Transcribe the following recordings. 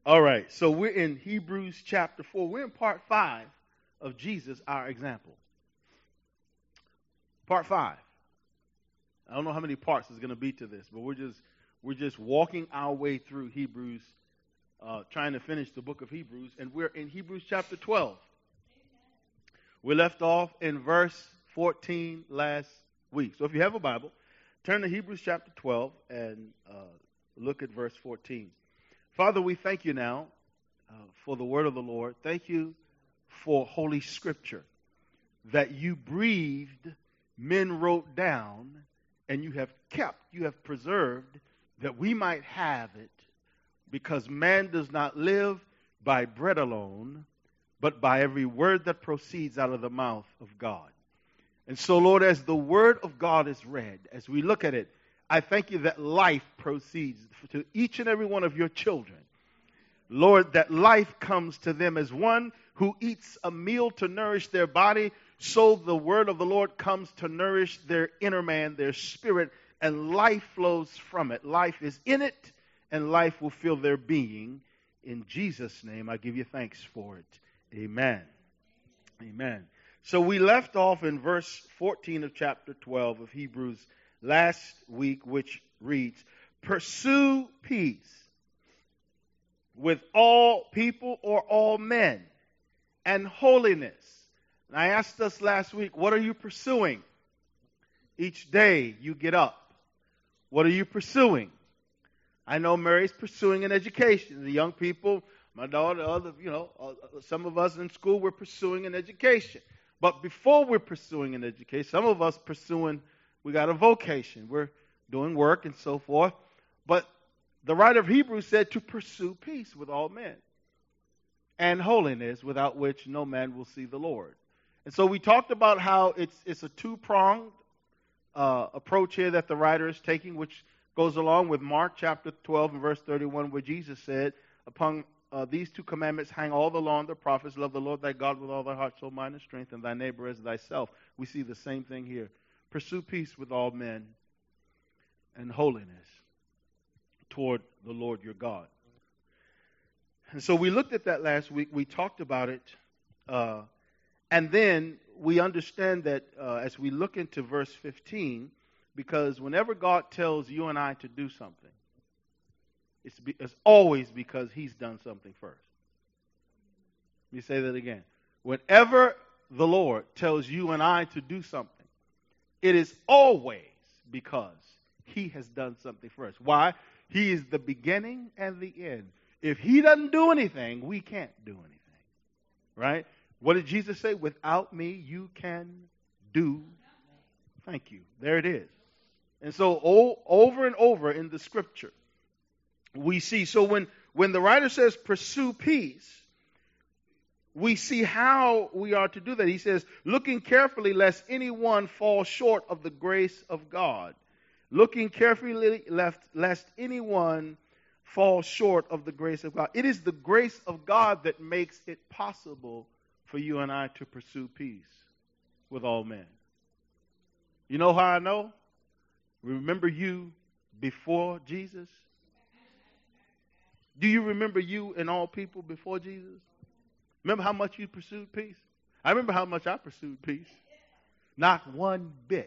All right, so we're in Hebrews chapter 4. We're in part 5 of Jesus, our example. Part 5. I don't know how many parts there's going to be to this, but we're just walking our way through Hebrews, trying to finish the book of Hebrews, and we're in Hebrews chapter 12. We left off in verse 14 last week. So if you have a Bible, turn to Hebrews chapter 12 and look at verse 14. Father, we thank you now for the word of the Lord. Thank you for Holy Scripture that you breathed, men wrote down, and you have kept, you have preserved, that we might have it, because man does not live by bread alone, but by every word that proceeds out of the mouth of God. And so, Lord, as the word of God is read, as we look at it, I thank you that life proceeds to each and every one of your children. Lord, that life comes to them as one who eats a meal to nourish their body, so the word of the Lord comes to nourish their inner man, their spirit, and life flows from it. Life is in it, and life will fill their being. In Jesus' name, I give you thanks for it. Amen. Amen. So we left off in verse 14 of chapter 12 of Hebrews last week, which reads, "Pursue peace with all people or all men, and holiness." And I asked us last week, what are you pursuing? Each day you get up. What are you pursuing? I know Mary's pursuing an education. The young people, my daughter, some of us in school, we're pursuing an education. But before we're pursuing an education, some of us we got a vocation. We're doing work and so forth. But the writer of Hebrews said to pursue peace with all men and holiness, without which no man will see the Lord. And so we talked about how it's a two-pronged approach here that the writer is taking, which goes along with Mark chapter 12 and verse 31, where Jesus said, upon these two commandments hang all the law and the prophets. Love the Lord thy God with all thy heart, soul, mind, and strength, and thy neighbor as thyself. We see the same thing here. Pursue peace with all men and holiness toward the Lord your God. And so we looked at that last week. We talked about it. And then we understand that as we look into verse 15, because whenever God tells you and I to do something, it's always because he's done something first. Let me say that again. Whenever the Lord tells you and I to do something, it is always because he has done something first. Why? He is the beginning and the end. If he doesn't do anything, we can't do anything. Right? What did Jesus say? Without me, you can do. Thank you. There it is. And so over and over in the scripture, we see. So when the writer says pursue peace, we see how we are to do that. He says, looking carefully lest anyone fall short of the grace of God. Looking carefully lest anyone fall short of the grace of God. It is the grace of God that makes it possible for you and I to pursue peace with all men. You know how I know? Remember you before Jesus? Do you remember you and all people before Jesus? Remember how much you pursued peace? I remember how much I pursued peace. Not one bit.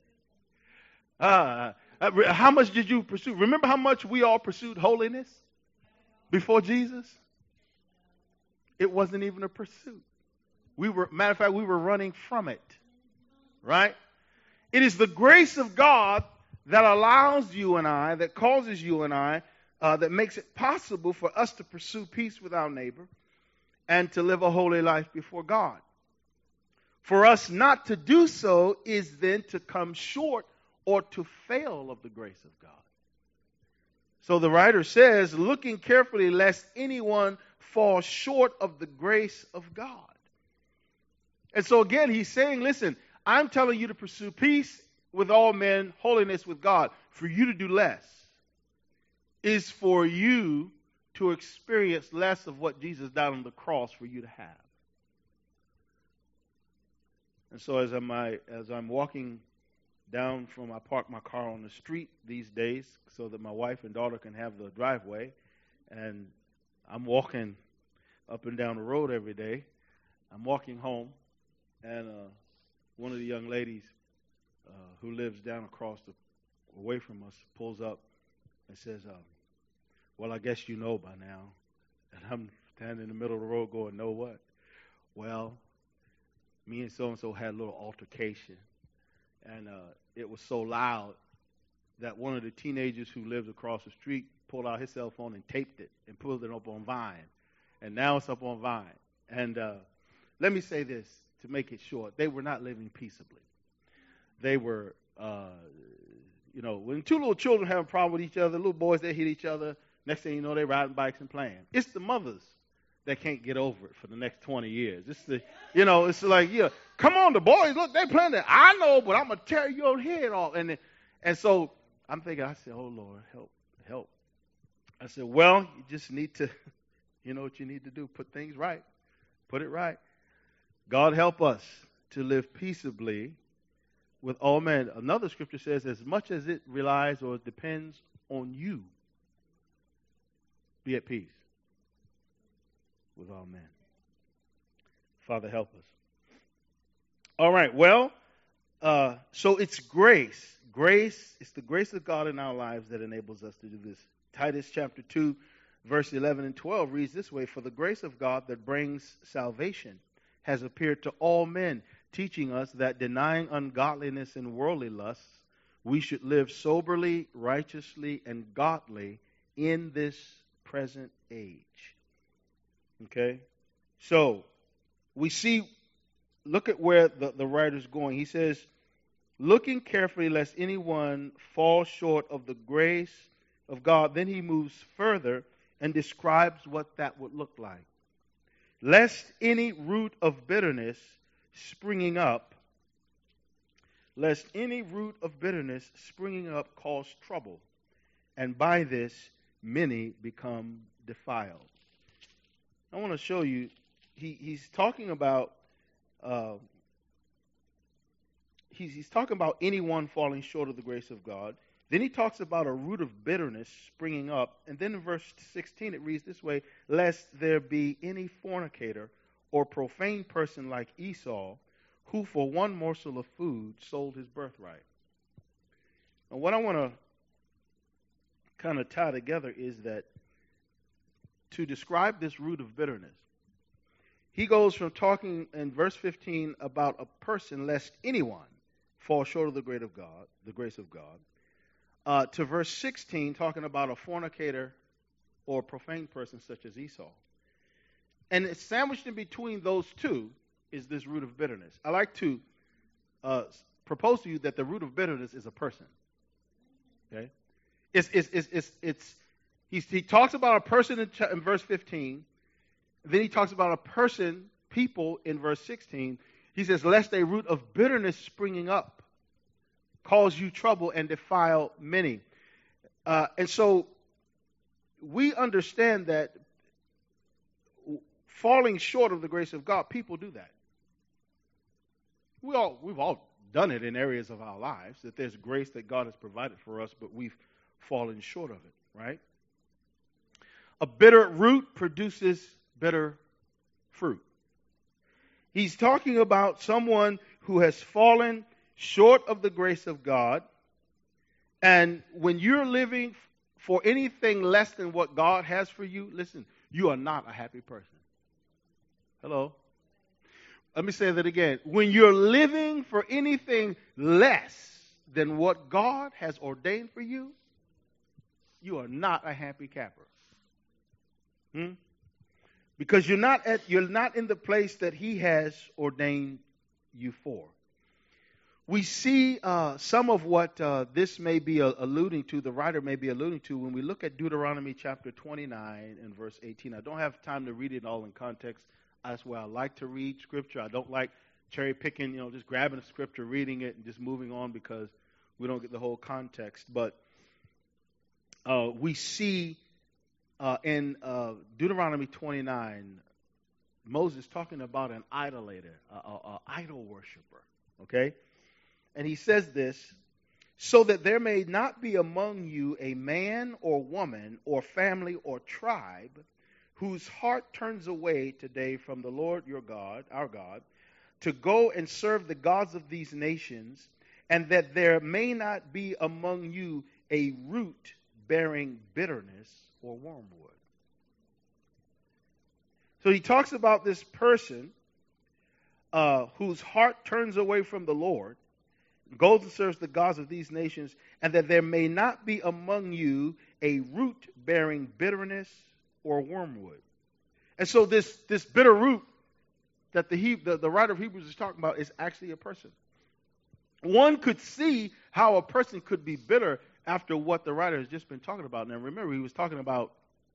How much did you pursue? Remember how much we all pursued holiness before Jesus? It wasn't even a pursuit. Matter of fact, we were running from it. Right? It is the grace of God that allows you and I, that causes you and I, that makes it possible for us to pursue peace with our neighbor and to live a holy life before God. For us not to do so is then to come short or to fail of the grace of God. So the writer says, looking carefully lest anyone fall short of the grace of God. And so again, he's saying, listen, I'm telling you to pursue peace with all men, holiness with God. For you to do less is for you to experience less of what Jesus died on the cross for you to have. And so as I'm walking down from, I park my car on the street these days so that my wife and daughter can have the driveway, and I'm walking up and down the road every day. I'm walking home, and one of the young ladies who lives down away from us pulls up and says, well, I guess you know by now. And I'm standing in the middle of the road going, know what? Well, me and so-and-so had a little altercation. And it was so loud that one of the teenagers who lives across the street pulled out his cell phone and taped it and pulled it up on Vine. And now it's up on Vine. And let me say this to make it short. They were not living peaceably. They were, when two little children have a problem with each other, little boys, they hit each other. Next thing you know, they're riding bikes and playing. It's the mothers that can't get over it for the next 20 years. It's like, come on, the boys, look, they're playing that. I know, but I'm going to tear your head off. And so I'm thinking, I said, oh, Lord, help. I said, well, you just need to, you know what you need to do, put things right. Put it right. God help us to live peaceably with all men. Another scripture says, as much as it relies or depends on you, be at peace with all men. Father, help us. All right, well, so it's grace. It's the grace of God in our lives that enables us to do this. Titus chapter 2, verse 11 and 12 reads this way, for the grace of God that brings salvation has appeared to all men, teaching us that denying ungodliness and worldly lusts, we should live soberly, righteously, and godly in this present age. Okay? So, we see, look at where the writer's going. He says, looking carefully lest anyone fall short of the grace of God. Then he moves further and describes what that would look like. Lest any root of bitterness springing up cause trouble, and by this many become defiled. I want to show you, he's talking about he's talking about anyone falling short of the grace of God. Then he talks about a root of bitterness springing up. And then in verse 16 it reads this way, lest there be any fornicator or profane person like Esau, who for one morsel of food sold his birthright. Now what I want to kind of tie together is that to describe this root of bitterness, he goes from talking in verse 15 about a person, lest anyone fall short of the grace of God, to verse 16 talking about a fornicator or profane person such as Esau. And it's sandwiched in between those two is this root of bitterness. I like to propose to you that the root of bitterness is a person. Okay, he talks about a person in verse 15. Then he talks about people in verse 16. He says, lest a root of bitterness springing up cause you trouble and defile many. And so we understand that falling short of the grace of God, people do that. We've all done it in areas of our lives, that there's grace that God has provided for us, but we've fallen short of it, right? A bitter root produces bitter fruit. He's talking about someone who has fallen short of the grace of God, and when you're living for anything less than what God has for you, listen, you are not a happy person. Hello? Let me say that again. When you're living for anything less than what God has ordained for you, you are not a happy camper. Because you're not in the place that He has ordained you for. We see some of what this may be alluding to, the writer may be alluding to, when we look at Deuteronomy chapter 29 and verse 18. I don't have time to read it all in context. That's where I like to read Scripture. I don't like cherry picking, just grabbing a Scripture, reading it, and just moving on because we don't get the whole context. But we see in Deuteronomy 29, Moses talking about an idolater, an idol worshiper, okay? And he says this, so that there may not be among you a man or woman or family or tribe whose heart turns away today from the Lord your God, our God, to go and serve the gods of these nations, and that there may not be among you a root bearing bitterness or wormwood. So he talks about this person whose heart turns away from the Lord, goes and serves the gods of these nations, and that there may not be among you a root bearing bitterness or wormwood. And so this bitter root that the writer of Hebrews is talking about is actually a person. One could see how a person could be bitter after what the writer has just been talking about. Now remember, he was talking about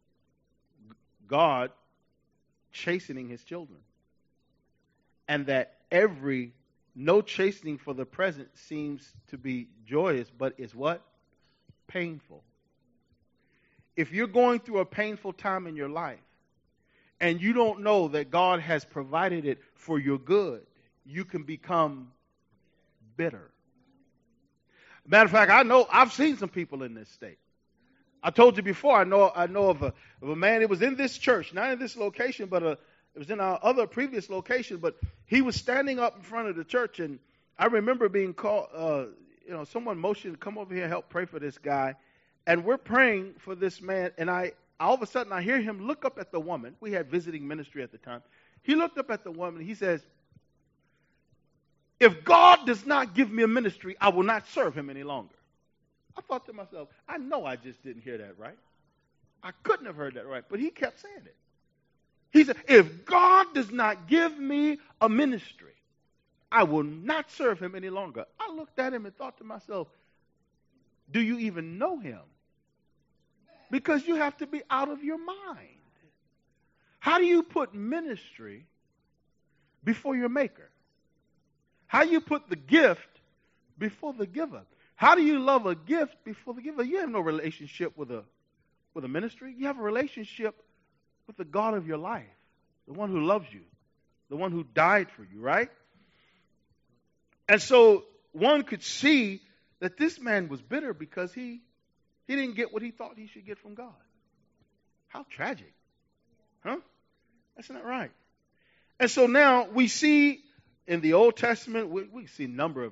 God chastening his children. And that no chastening for the present seems to be joyous, but is what? Painful. If you're going through a painful time in your life, and you don't know that God has provided it for your good, you can become bitter. Matter of fact, I've seen some people in this state. I told you before, I know of a man. It was in this church, not in this location, but it was in our other previous location. But he was standing up in front of the church, and I remember being called. Someone motioned, "Come over here, help pray for this guy." And we're praying for this man, and all of a sudden I hear him look up at the woman. We had visiting ministry at the time. He looked up at the woman. And he says, "If God does not give me a ministry, I will not serve him any longer." I thought to myself, I know I just didn't hear that right. I couldn't have heard that right, but he kept saying it. He said, "If God does not give me a ministry, I will not serve him any longer." I looked at him and thought to myself, do you even know him? Because you have to be out of your mind. How do you put ministry before your maker? How do you put the gift before the giver? How do you love a gift before the giver? You have no relationship with a ministry. You have a relationship with the God of your life, the one who loves you, the one who died for you, right? And so one could see that this man was bitter because he didn't get what he thought he should get from God. How tragic. Huh? That's not right. And so now we see in the Old Testament, we see a number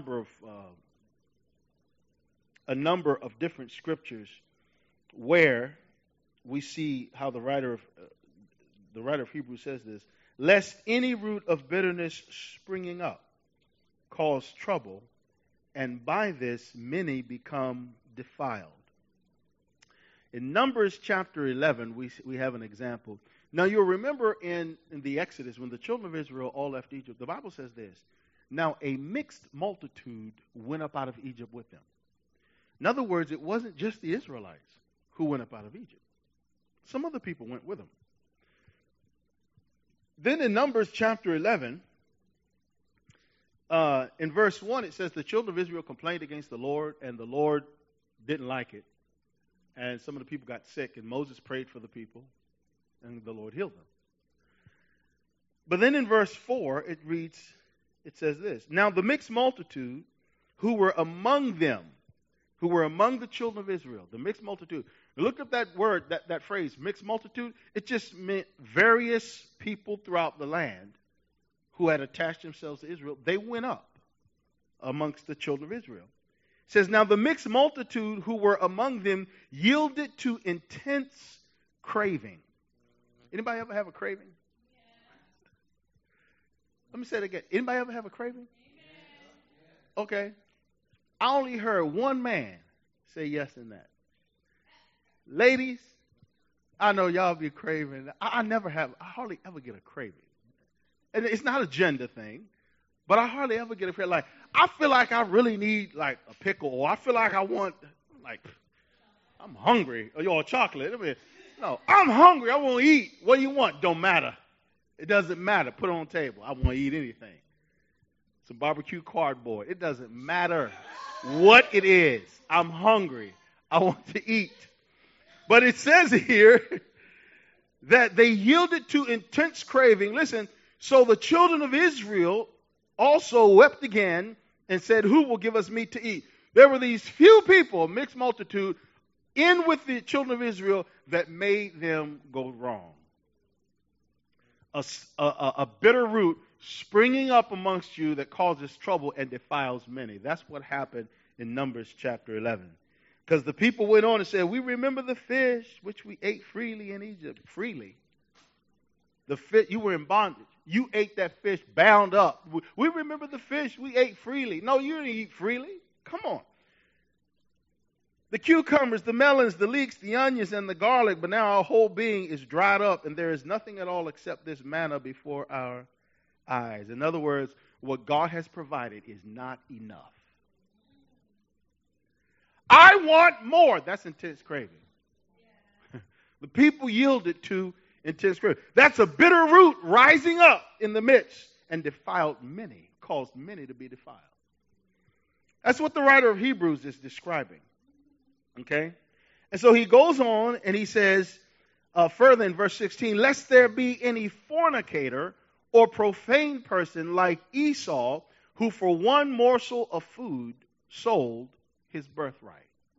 of different scriptures where we see how the writer of Hebrews says this: "Lest any root of bitterness springing up cause trouble, and by this many become defiled." In Numbers chapter 11, we have an example. Now you'll remember in the Exodus, when the children of Israel all left Egypt, the Bible says this: "Now a mixed multitude went up out of Egypt with them." In other words, it wasn't just the Israelites who went up out of Egypt. Some other people went with them. Then in Numbers chapter 11, in verse 1, it says, "The children of Israel complained against the Lord, and the Lord didn't like it. And some of the people got sick, and Moses prayed for the people, and the Lord healed them." But then in verse 4, it says this: "Now the mixed multitude who were among them," who were among the children of Israel, the mixed multitude. Look up that word, that phrase, mixed multitude. It just meant various people throughout the land who had attached themselves to Israel. They went up amongst the children of Israel. It says, "Now the mixed multitude who were among them yielded to intense craving." Anybody ever have a craving? Yeah. Let me say it again. Anybody ever have a craving? Yeah. Okay. I only heard one man say yes in that. Ladies, I know y'all be craving. I hardly ever get a craving. And it's not a gender thing, but I hardly ever get a craving. Like, I feel like I really need like a pickle, or I feel like I want, like, I'm hungry, or chocolate. No, I'm hungry. I want to eat. What do you want? Don't matter. It doesn't matter. Put it on the table. I want to eat anything. Some barbecue cardboard. It doesn't matter what it is. I'm hungry. I want to eat. But it says here that they yielded to intense craving. Listen, so the children of Israel also wept again and said, "Who will give us meat to eat?" There were these few people, a mixed multitude, in with the children of Israel that made them go wrong. a bitter root springing up amongst you that causes trouble and defiles many. That's what happened in Numbers chapter 11. Because the people went on and said, we remember the fish which we ate freely in Egypt. Freely. You were in bondage. You ate that fish bound up. We remember the fish we ate freely. No, you didn't eat freely. Come on. The cucumbers, the melons, the leeks, the onions, and the garlic, but now our whole being is dried up, and there is nothing at all except this manna before our eyes. In other words, what God has provided is not enough. I want more. That's intense craving. The people yielded to intense craving. That's a bitter root rising up in the midst and defiled many, caused many to be defiled. That's what the writer of Hebrews is describing. Okay? And so he goes on and he says further in verse 16, lest there be any fornicator or profane person like Esau, who for one morsel of food sold his birthright.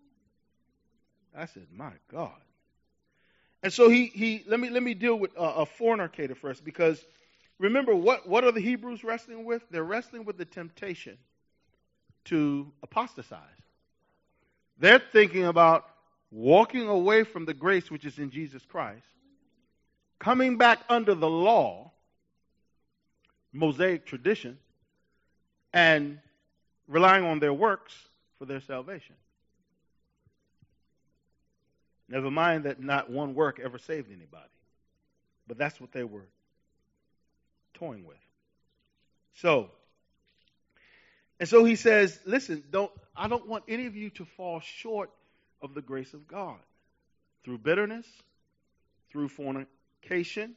I said, my God. And so let me deal with a fornicator first, because remember, what are the Hebrews wrestling with? They're wrestling with the temptation to apostatize. They're thinking about walking away from the grace which is in Jesus Christ, coming back under the law, Mosaic tradition, and relying on their works for their salvation. Never mind that not one work ever saved anybody. But that's what they were toying with. So he says, listen, I don't want any of you to fall short of the grace of God through bitterness, through fornication.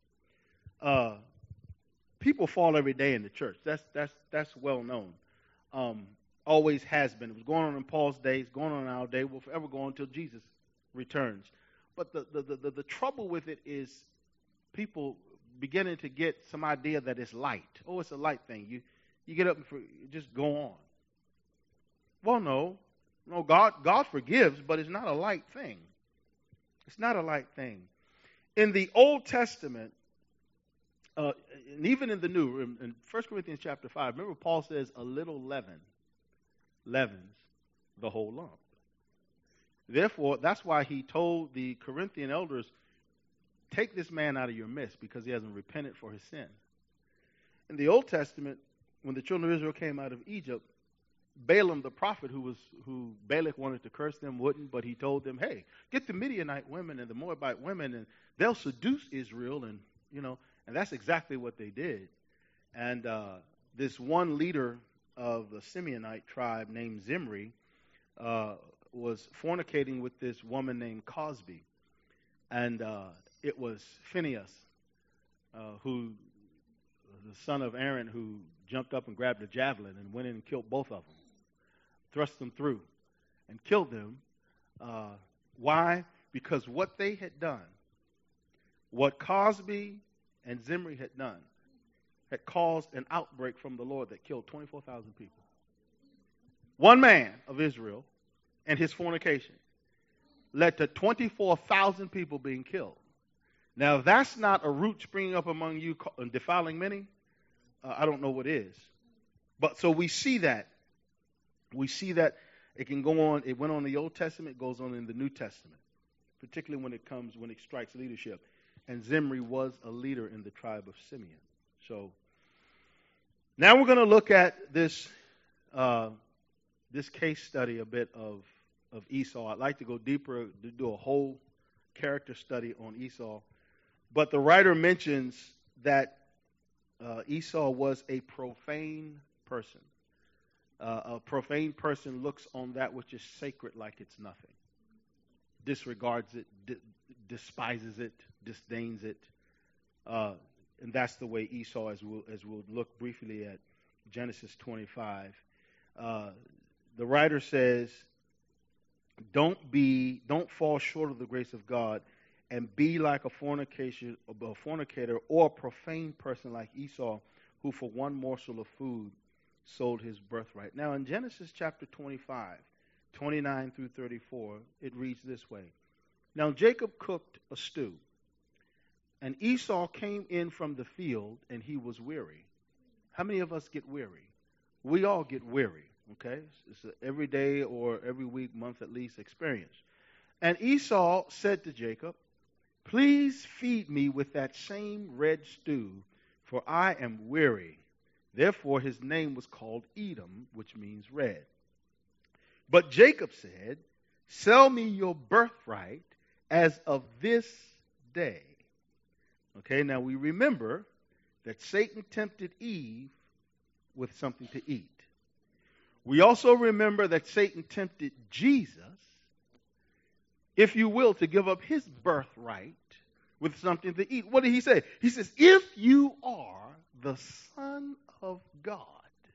People fall every day in the church. That's well known. Always has been. It was going on in Paul's days, going on in our day, will forever go on until Jesus returns. But the trouble with it is people beginning to get some idea that it's light. Oh, it's a light thing. You get up and just go on. Well, no, God forgives, but it's not a light thing. It's not a light thing. In the Old Testament, and even in the New, in 1 Corinthians chapter 5, remember Paul says a little leaven leavens the whole lump. Therefore, that's why he told the Corinthian elders, take this man out of your midst because he hasn't repented for his sin. In the Old Testament, when the children of Israel came out of Egypt, Balaam the prophet, who Balak wanted to curse them, wouldn't, but he told them, hey, get the Midianite women and the Moabite women, and they'll seduce Israel, and that's exactly what they did. And this one leader of the Simeonite tribe named Zimri was fornicating with this woman named Cosby. And it was Phinehas, who the son of Aaron, who jumped up and grabbed a javelin and went in and killed both of them, thrust them through and killed them. Why? Because what they had done, what Cosby and Zimri had done, had caused an outbreak from the Lord that killed 24,000 people. One man of Israel and his fornication led to 24,000 people being killed. Now, if that's not a root springing up among you and defiling many, I don't know what is. But so we see that. We see that it can go on. It went on in the Old Testament, it goes on in the New Testament, particularly when it strikes leadership. And Zimri was a leader in the tribe of Simeon. So now we're going to look at this case study a bit of Esau. I'd like to go deeper, to do a whole character study on Esau. But the writer mentions that Esau was a profane person. A profane person looks on that which is sacred like it's nothing. Disregards it, despises it, disdains it. And that's the way Esau, as we'll look briefly at Genesis 25. The writer says, don't fall short of the grace of God and be like a fornicator or a profane person like Esau, who for one morsel of food sold his birthright. Now in Genesis chapter 25, 29 through 34, it reads this way. Now Jacob cooked a stew And Esau came in from the field, and he was weary. How many of us get weary? We all get weary, okay? It's an every day or every week, month at least experience. And Esau said to Jacob, "Please feed me with that same red stew, for I am weary." Therefore his name was called Edom, which means red. But Jacob said, "Sell me your birthright as of this day." Okay, now we remember that Satan tempted Eve with something to eat. We also remember that Satan tempted Jesus, if you will, to give up his birthright with something to eat. What did he say? He says, "If you are the Son of God,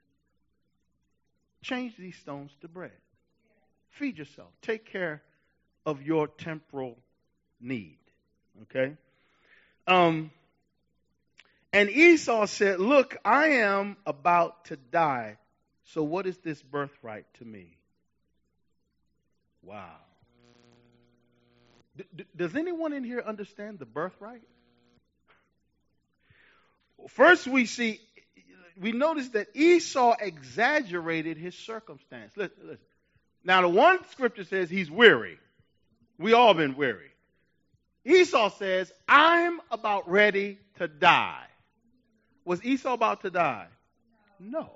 change these stones to bread. Feed yourself. Take care of your temporal need." Okay? And Esau said, "Look, I am about to die. So what is this birthright to me?" Wow. Does anyone in here understand the birthright? First we notice that Esau exaggerated his circumstance. Listen. Now the one scripture says he's weary. We all been weary. Esau says, "I'm about ready to die." Was Esau about to die? No.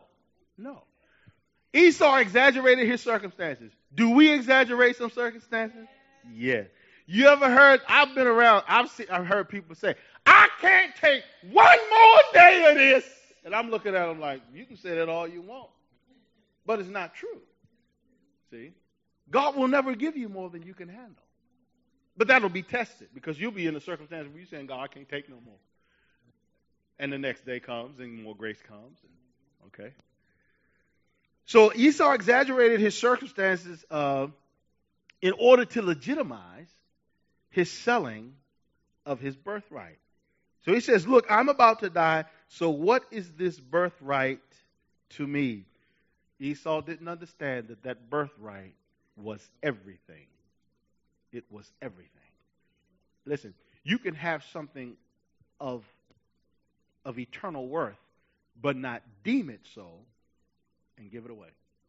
Esau exaggerated his circumstances. Do we exaggerate some circumstances? Yes. You ever heard, I've been around, I've heard people say, "I can't take one more day of this." And I'm looking at them like, you can say that all you want. But it's not true. See? God will never give you more than you can handle. But that'll be tested because you'll be in a circumstance where you're saying, "God, I can't take no more." And the next day comes and more grace comes. Okay? So Esau exaggerated his circumstances in order to legitimize his selling of his birthright. So he says, "Look, I'm about to die, so what is this birthright to me?" Esau didn't understand that birthright was everything. It was everything. Listen, you can have something of eternal worth, but not deem it so and give it away.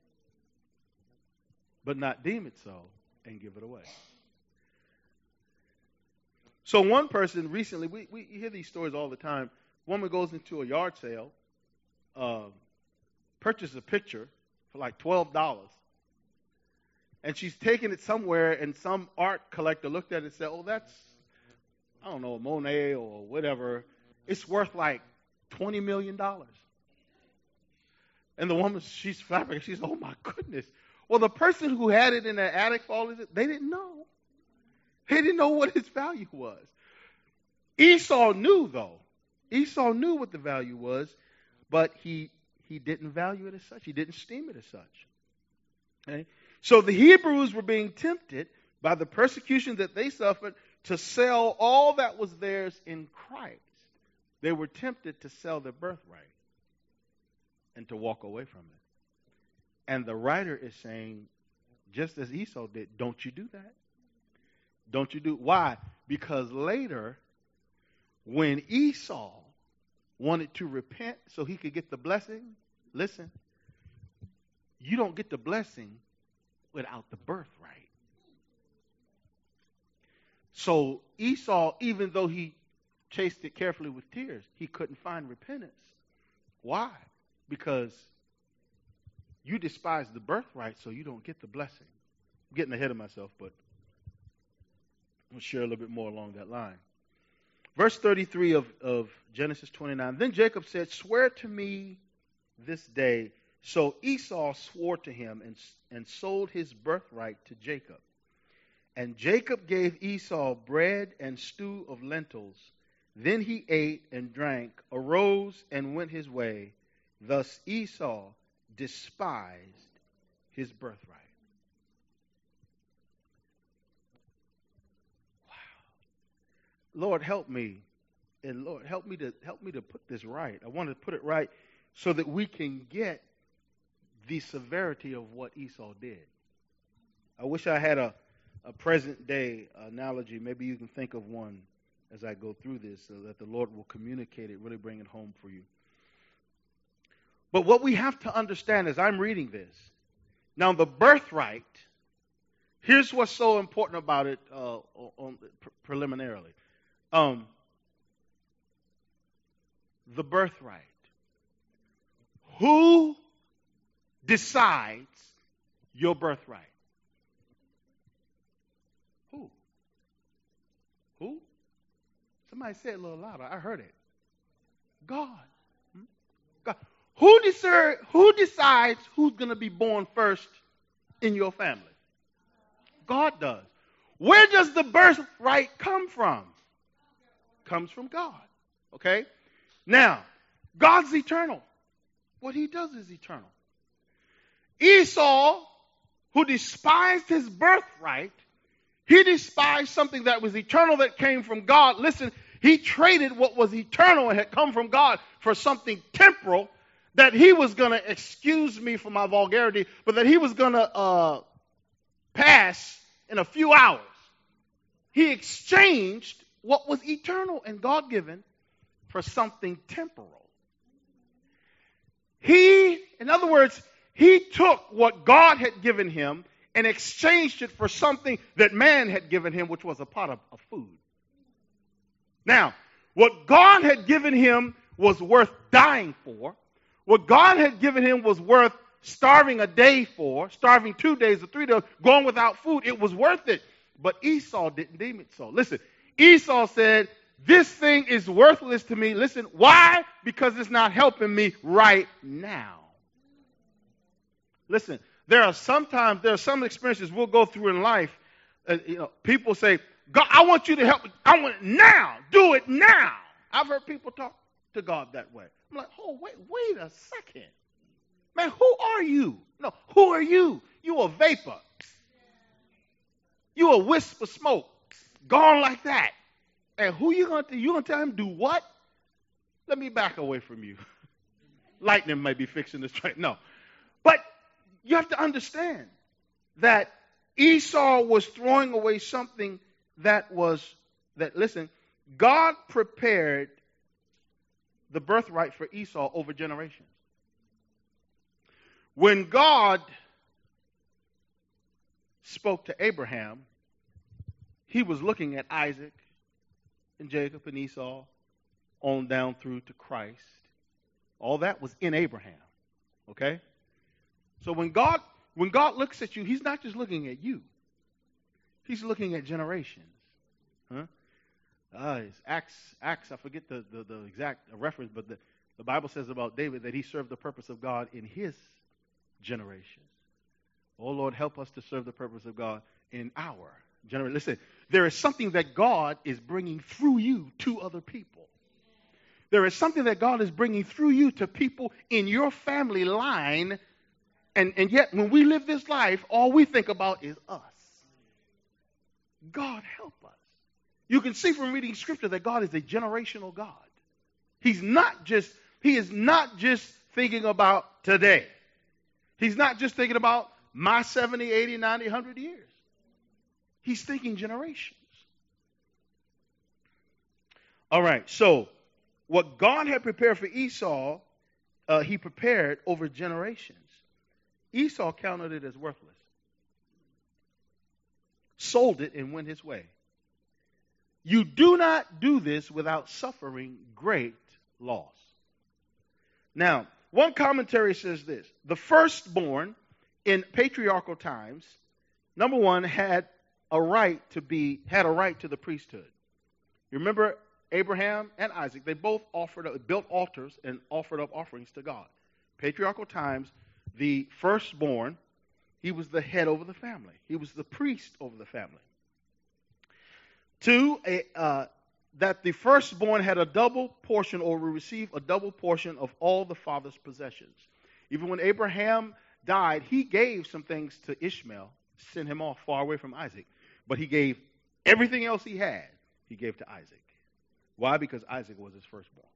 But not deem it so and give it away. So one person recently, we hear these stories all the time. Woman goes into a yard sale, purchases a picture for like $12, and she's taking it somewhere, and some art collector looked at it and said, "Oh, that's, I don't know, a Monet or whatever. It's worth like $20 million. And the woman, she's flabbergasted. She says, "Oh my goodness." Well, the person who had it in their attic for all of it, they didn't know. They didn't know what its value was. Esau knew, though. Esau knew what the value was, but he didn't value it as such. He didn't esteem it as such. Okay? So the Hebrews were being tempted by the persecution that they suffered to sell all that was theirs in Christ. They were tempted to sell their birthright and to walk away from it. And the writer is saying, just as Esau did, don't you do that. Don't you do. Why? Because later, when Esau wanted to repent so he could get the blessing, listen, you don't get the blessing without the birthright. So Esau, even though he chased it carefully with tears, he couldn't find repentance. Why? Because you despise the birthright, so you don't get the blessing. I'm getting ahead of myself, but I'll share a little bit more along that line. Verse 33 of Genesis 29. Then Jacob said, "Swear to me this day." So Esau swore to him and sold his birthright to Jacob. And Jacob gave Esau bread and stew of lentils. Then he ate and drank, arose and went his way. Thus Esau despised his birthright. Lord, help me. And Lord, help me to put this right. I want to put it right so that we can get the severity of what Esau did. I wish I had a present day analogy. Maybe you can think of one as I go through this so that the Lord will communicate it, really bring it home for you. But what we have to understand as I'm reading this, now the birthright, here's what's so important about it preliminarily. The birthright. Who decides your birthright? Who? Who? Somebody say it a little louder. I heard it. God. God. Who decides who's going to be born first in your family? God does. Where does the birthright come from? Comes from God. Okay? Now, God's eternal. What he does is eternal. Esau, who despised his birthright, he despised something that was eternal that came from God. Listen, he traded what was eternal and had come from God for something temporal that he was going to, excuse me for my vulgarity, but that he was going to pass in a few hours. He exchanged what was eternal and God-given for something temporal. In other words, he took what God had given him and exchanged it for something that man had given him, which was a pot of food. Now, what God had given him was worth dying for. What God had given him was worth starving a day for, starving 2 days or 3 days, going without food. It was worth it. But Esau didn't deem it so. Listen, Esau said, this thing is worthless to me. Listen, why? Because it's not helping me right now. Listen, there are some experiences we'll go through in life. People say, God, I want you to help me. I want it now. Do it now. I've heard people talk to God that way. I'm like, oh, wait a second. Man, who are you? No, who are you? You a vapor. You a wisp of smoke. Gone like that. And who you going to do? You going to tell him do what? Let me back away from you. Lightning may be fixing this train. No. But you have to understand that Esau was throwing away something listen, God prepared the birthright for Esau over generations. When God spoke to Abraham, he was looking at Isaac and Jacob and Esau on down through to Christ. All that was in Abraham. Okay? So when God looks at you, he's not just looking at you. He's looking at generations. Huh? It's Acts, I forget the exact reference, but the Bible says about David that he served the purpose of God in his generation. Oh, Lord, help us to serve the purpose of God in our generation. Listen, there is something that God is bringing through you to other people. There is something that God is bringing through you to people in your family line, and yet when we live this life, all we think about is us. God help us. You can see from reading Scripture that God is a generational God. He is not just thinking about today. He's not just thinking about my 70, 80, 90, 100 years. He's thinking generations. All right, so what God had prepared for Esau, he prepared over generations. Esau counted it as worthless. Sold it and went his way. You do not do this without suffering great loss. Now, one commentary says this. The firstborn in patriarchal times, number one, had a right to the priesthood. You remember Abraham and Isaac, they both built altars and offered up offerings to God. Patriarchal times, the firstborn, he was the head over the family. He was the priest over the family. Two, that the firstborn had a double portion or will receive a double portion of all the father's possessions. Even when Abraham died, he gave some things to Ishmael, sent him off far away from Isaac. But he gave everything else he had, he gave to Isaac. Why? Because Isaac was his firstborn.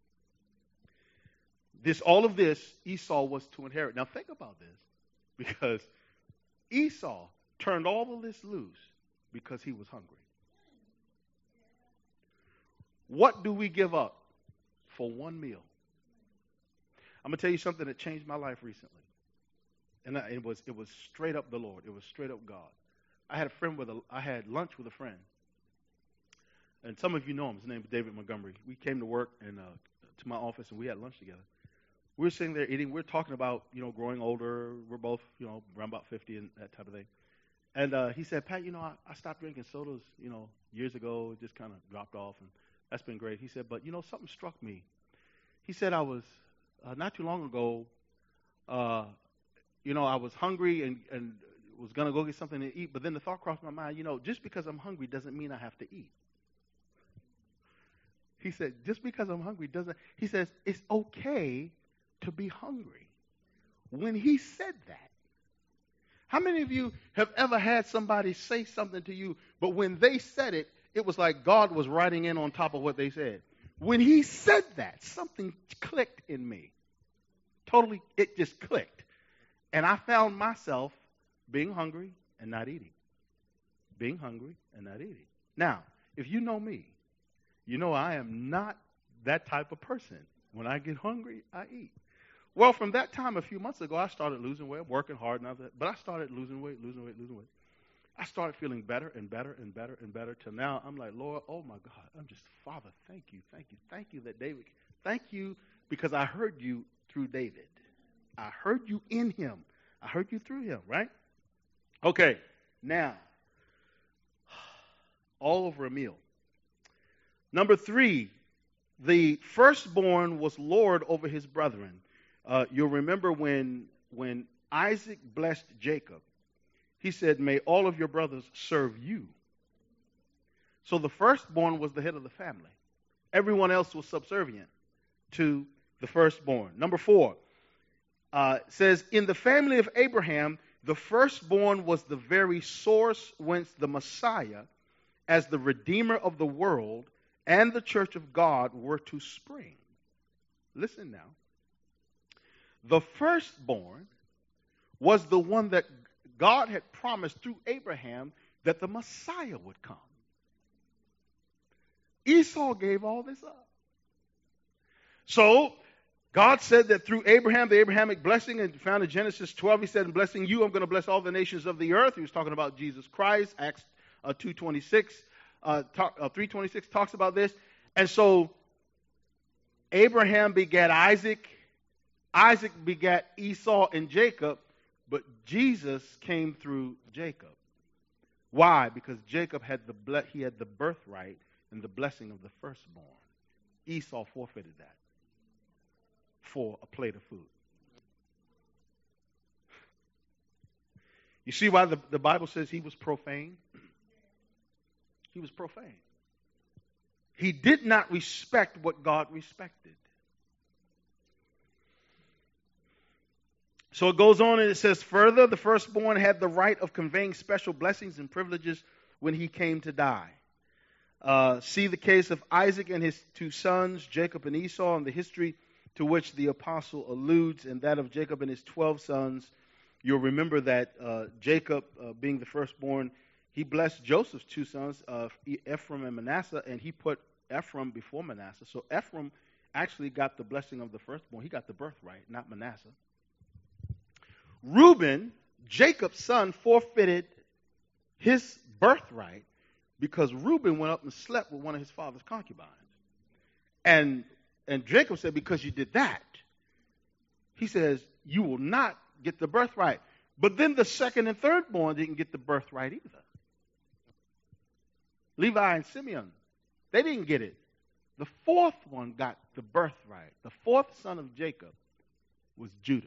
All of this, Esau was to inherit. Now think about this, because Esau turned all of this loose because he was hungry. What do we give up for one meal? I'm going to tell you something that changed my life recently. And it was straight up the Lord. It was straight up God. I had lunch with a friend. And some of you know him. His name is David Montgomery. We came to work and to my office, and we had lunch together. We were sitting there eating. We were talking about, growing older. We're both, around about 50 and that type of thing. And he said, Pat, I stopped drinking sodas, years ago. It just kind of dropped off, and that's been great. He said, but, something struck me. He said, I was, not too long ago, I was hungry and was going to go get something to eat, but then the thought crossed my mind, just because I'm hungry doesn't mean I have to eat. He said, just because I'm hungry doesn't, he says, it's okay to be hungry. When he said that, how many of you have ever had somebody say something to you, but when they said it, it was like God was writing in on top of what they said? When he said that, something clicked in me. Totally, it just clicked. And I found myself being hungry and not eating. Being hungry and not eating. Now, if you know me, you know I am not that type of person. When I get hungry, I eat. Well, from that time a few months ago, I started losing weight, working hard and all that, but I started losing weight. I started feeling better and better and better and better till now I'm like, Lord, oh my God, I'm just, Father, thank you that David, thank you because I heard you through David. I heard you in him. I heard you through him, right? Okay, now, all over a meal. Number 3, the firstborn was Lord over his brethren. You'll remember when Isaac blessed Jacob, he said, may all of your brothers serve you. So the firstborn was the head of the family. Everyone else was subservient to the firstborn. Number 4 says, in the family of Abraham, the firstborn was the very source whence the Messiah, as the Redeemer of the world, and the church of God were to spring. Listen now. The firstborn was the one that God had promised through Abraham that the Messiah would come. Esau gave all this up. So God said that through Abraham, the Abrahamic blessing, and found in Genesis 12, he said, in blessing you, I'm going to bless all the nations of the earth. He was talking about Jesus Christ. Acts 2:26. 3:26 talks about this. And so Abraham begat Isaac. Isaac begat Esau and Jacob. But Jesus came through Jacob. Why? Because Jacob had the birthright and the blessing of the firstborn. Esau forfeited that for a plate of food. You see why the Bible says he was profane? He was profane. He did not respect what God respected. So it goes on and it says, further, the firstborn had the right of conveying special blessings and privileges when he came to die. See the case of Isaac and his 2 sons, Jacob and Esau, and the history to which the apostle alludes, and that of Jacob and his 12 sons. You'll remember that Jacob, being the firstborn, he blessed Joseph's 2 sons, Ephraim and Manasseh, and he put Ephraim before Manasseh. So Ephraim actually got the blessing of the firstborn. He got the birthright, not Manasseh. Reuben, Jacob's son, forfeited his birthright because Reuben went up and slept with one of his father's concubines. And Jacob said, because you did that, he says, you will not get the birthright. But then the second and thirdborn didn't get the birthright either. Levi and Simeon, they didn't get it. The fourth one got the birthright. The fourth son of Jacob was Judah.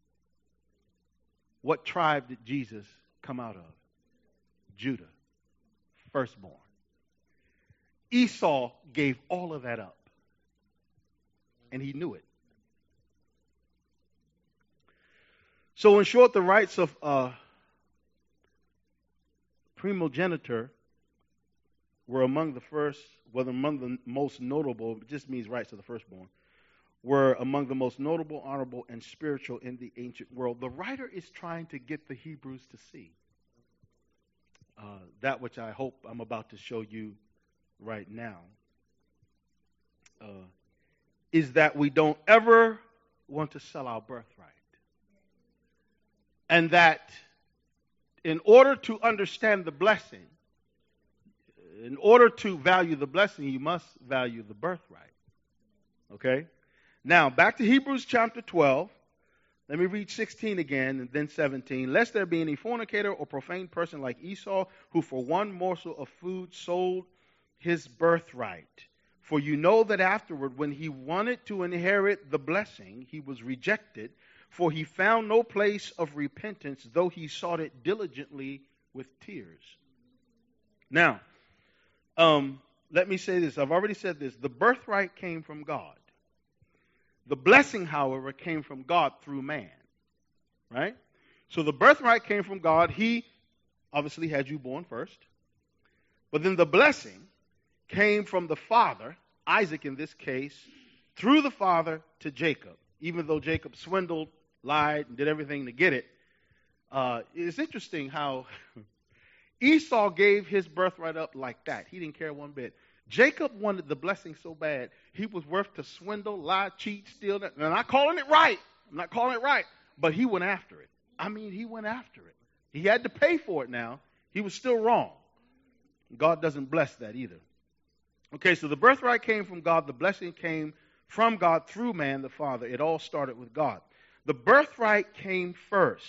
What tribe did Jesus come out of? Judah, firstborn. Esau gave all of that up, and he knew it. So in short, the rights of primogeniture were among the most notable, it just means rights of the firstborn, were among the most notable, honorable, and spiritual in the ancient world. The writer is trying to get the Hebrews to see that which I hope I'm about to show you right now. is that we don't ever want to sell our birthright. And that in order to understand the blessing, in order to value the blessing, you must value the birthright. Okay? Now, back to Hebrews chapter 12. Let me read 16 again and then 17. Lest there be any fornicator or profane person like Esau, who for one morsel of food sold his birthright. For you know that afterward, when he wanted to inherit the blessing, he was rejected, for he found no place of repentance, though he sought it diligently with tears. Now, let me say this. I've already said this. The birthright came from God. The blessing, however, came from God through man. Right? So the birthright came from God. He obviously had you born first. But then the blessing came from the father, Isaac in this case, through the father to Jacob. Even though Jacob swindled, lied, and did everything to get it. It's interesting how Esau gave his birthright up like that. He didn't care one bit. Jacob wanted the blessing so bad, he was worth to swindle, lie, cheat, steal. And I'm not calling it right. I'm not calling it right. But he went after it. I mean, he went after it. He had to pay for it now. He was still wrong. God doesn't bless that either. Okay, so the birthright came from God. The blessing came from God through man, the Father. It all started with God. The birthright came first.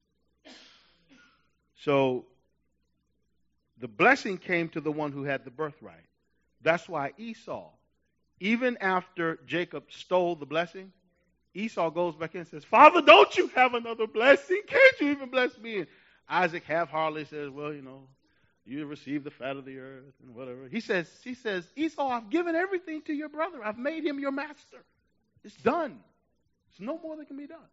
So the blessing came to the one who had the birthright. That's why Esau, even after Jacob stole the blessing, Esau goes back in and says, Father, don't you have another blessing? Can't you even bless me? And Isaac half-heartedly says, well, you received the fat of the earth and whatever. He says, Esau, I've given everything to your brother. I've made him your master. It's done. There's no more that can be done.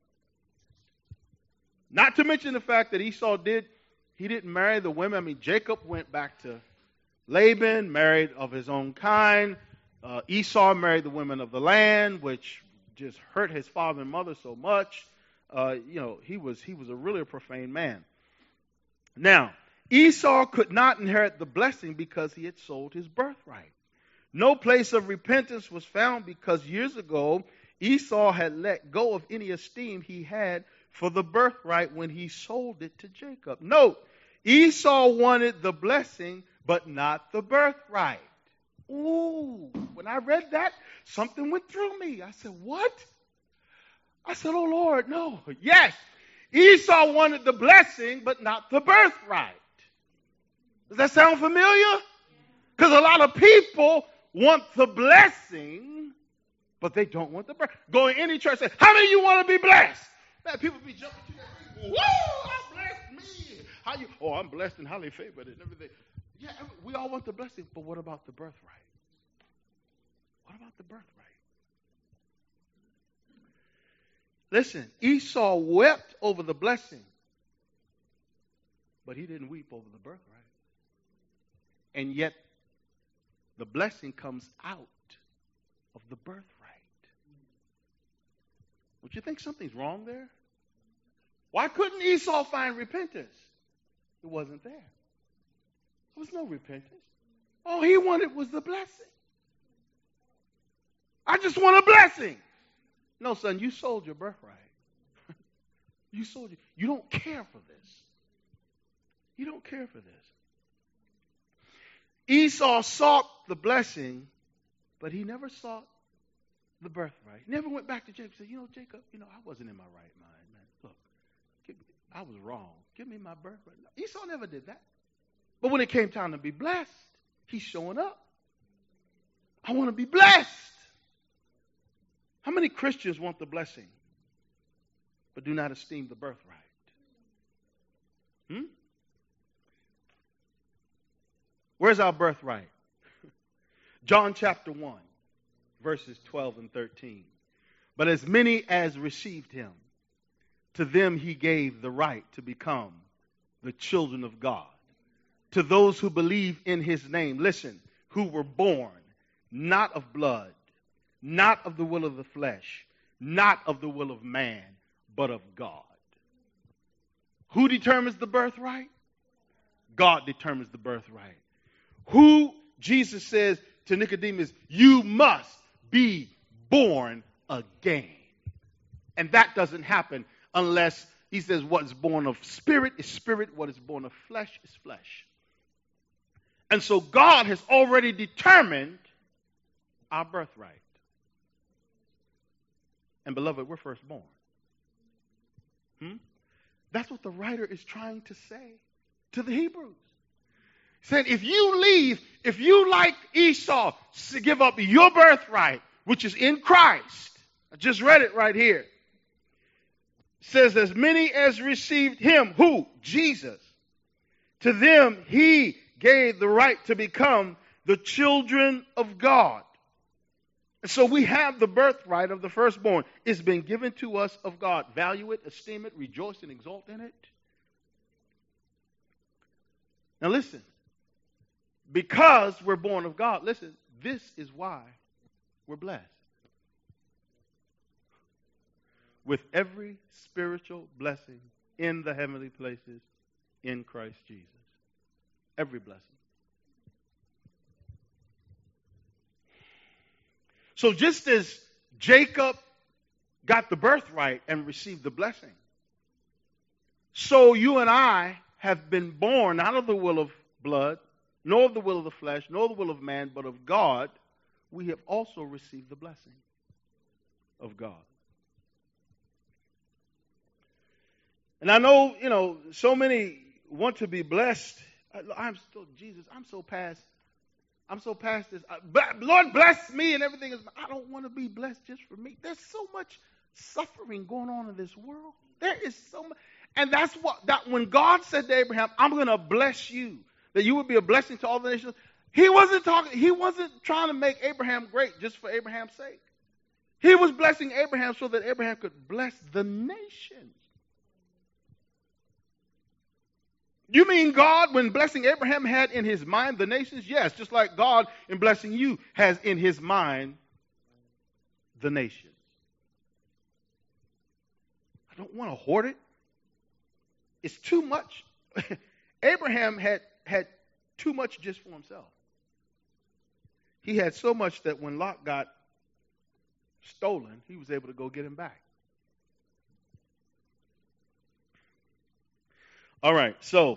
Not to mention the fact that Esau didn't marry the women. I mean, Jacob went back to Laban, married of his own kind. Esau married the women of the land, which just hurt his father and mother so much. He was a really profane man. Now, Esau could not inherit the blessing because he had sold his birthright. No place of repentance was found because years ago, Esau had let go of any esteem he had for the birthright when he sold it to Jacob. Note, Esau wanted the blessing, but not the birthright. Ooh, when I read that, something went through me. I said, what? I said, oh Lord, no. Yes, Esau wanted the blessing, but not the birthright. Does that sound familiar? Because a lot of people want the blessing, but they don't want the birthright. Go in any church and say, how many of you want to be blessed? Man, people be jumping to their feet. Whoa, I'm blessed, me. How you? Oh, I'm blessed and highly favored and everything. Yeah, we all want the blessing, but what about the birthright? What about the birthright? Listen, Esau wept over the blessing, but he didn't weep over the birthright. And yet, the blessing comes out of the birthright. Don't you think something's wrong there? Why couldn't Esau find repentance? It wasn't there. There was no repentance. All he wanted was the blessing. I just want a blessing. No, son, you sold your birthright. You don't care for this. You don't care for this. Esau sought the blessing, but he never sought the birthright. He never went back to Jacob and said, Jacob, I wasn't in my right mind, man. Look, I was wrong. Give me my birthright. No, Esau never did that. But when it came time to be blessed, he's showing up. I want to be blessed. How many Christians want the blessing, but do not esteem the birthright? Where's our birthright? John chapter 1, verses 12 and 13. But as many as received him, to them he gave the right to become the children of God. To those who believe in his name, listen, who were born not of blood, not of the will of the flesh, not of the will of man, but of God. Who determines the birthright? God determines the birthright. Who, Jesus says to Nicodemus, you must be born again. And that doesn't happen unless, he says, what is born of spirit is spirit, what is born of flesh is flesh. And so God has already determined our birthright. And beloved, we're firstborn. That's what the writer is trying to say to the Hebrews. Saying, if you leave, if you, like Esau, give up your birthright, which is in Christ. I just read it right here. It says, as many as received him, who? Jesus. To them he gave the right to become the children of God. And so we have the birthright of the firstborn. It's been given to us of God. Value it, esteem it, rejoice and exult in it. Now listen. Because we're born of God, listen, this is why we're blessed. With every spiritual blessing in the heavenly places in Christ Jesus. Every blessing. So just as Jacob got the birthright and received the blessing, so you and I have been born not of the will of blood, nor of the will of the flesh, nor the will of man, but of God. We have also received the blessing of God. And I know, so many want to be blessed. I'm so past this. Lord, bless me and everything. I don't want to be blessed just for me. There's so much suffering going on in this world. There is so much. And that's that when God said to Abraham, I'm going to bless you, that you would be a blessing to all the nations. He wasn't trying to make Abraham great just for Abraham's sake. He was blessing Abraham so that Abraham could bless the nations. You mean God, when blessing Abraham, had in his mind the nations? Yes, just like God, in blessing you, has in his mind the nations. I don't want to hoard it. It's too much. Abraham had too much just for himself. He had so much that when Lot got stolen, he was able to go get him back. All right, so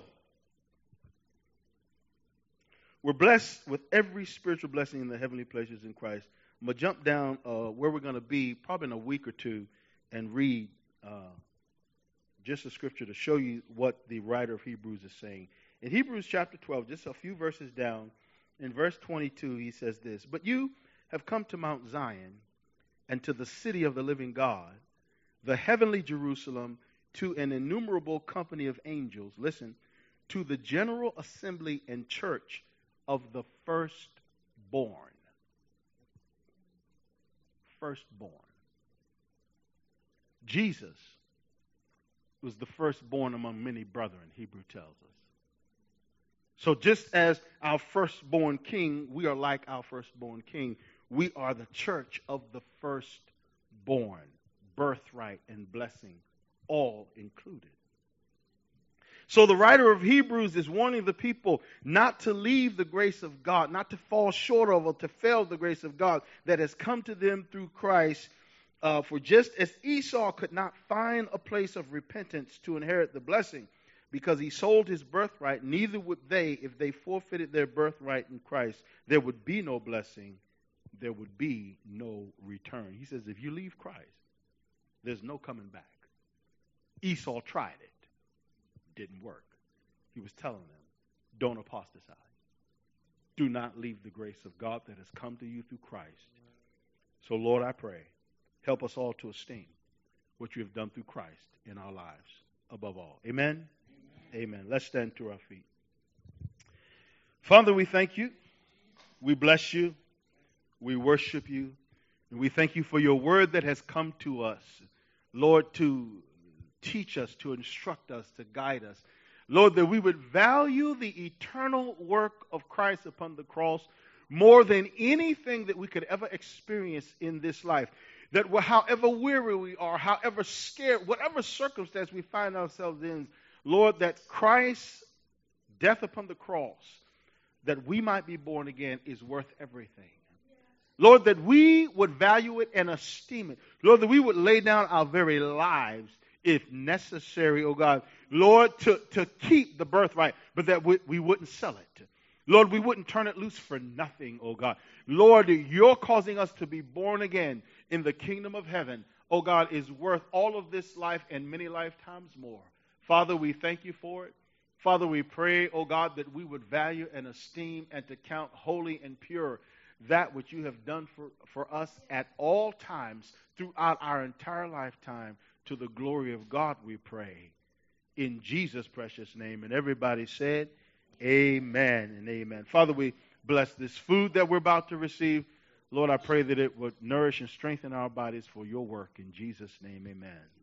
we're blessed with every spiritual blessing in the heavenly places in Christ. I'm going to jump down where we're going to be probably in a week or two and read just a scripture to show you what the writer of Hebrews is saying. In Hebrews chapter 12, just a few verses down, in verse 22, he says this, but you have come to Mount Zion and to the city of the living God, the heavenly Jerusalem, to an innumerable company of angels, listen, to the general assembly and church of the firstborn. Firstborn. Jesus was the firstborn among many brethren, Hebrew tells us. So just as our firstborn king, we are like our firstborn king. We are the church of the firstborn, birthright and blessing, all included. So the writer of Hebrews is warning the people not to leave the grace of God, not to fall short of or to fail the grace of God that has come to them through Christ. For just as Esau could not find a place of repentance to inherit the blessing because he sold his birthright, neither would they if they forfeited their birthright in Christ. There would be no blessing. There would be no return. He says if you leave Christ, there's no coming back. Esau tried it. Didn't work. He was telling them, don't apostatize. Do not leave the grace of God that has come to you through Christ. So, Lord, I pray, help us all to esteem what you have done through Christ in our lives above all. Amen? Amen. Let's stand to our feet. Father, we thank you. We bless you. We worship you. And we thank you for your word that has come to us, Lord, to teach us, to instruct us, to guide us. Lord, that we would value the eternal work of Christ upon the cross more than anything that we could ever experience in this life. That however weary we are, however scared, whatever circumstance we find ourselves in, Lord, that Christ's death upon the cross, that we might be born again, is worth everything. Lord, that we would value it and esteem it. Lord, that we would lay down our very lives if necessary, oh God. Lord, to keep the birthright, but that we wouldn't sell it. Lord, we wouldn't turn it loose for nothing, oh God. Lord, you're causing us to be born again in the kingdom of heaven, oh God, is worth all of this life and many lifetimes more. Father, we thank you for it. Father, we pray, oh God, that we would value and esteem and to count holy and pure that which you have done for us at all times throughout our entire lifetime, to the glory of God, we pray. In Jesus' precious name. And everybody said, amen and amen. Father, we bless this food that we're about to receive. Lord, I pray that it would nourish and strengthen our bodies for your work. In Jesus' name, amen.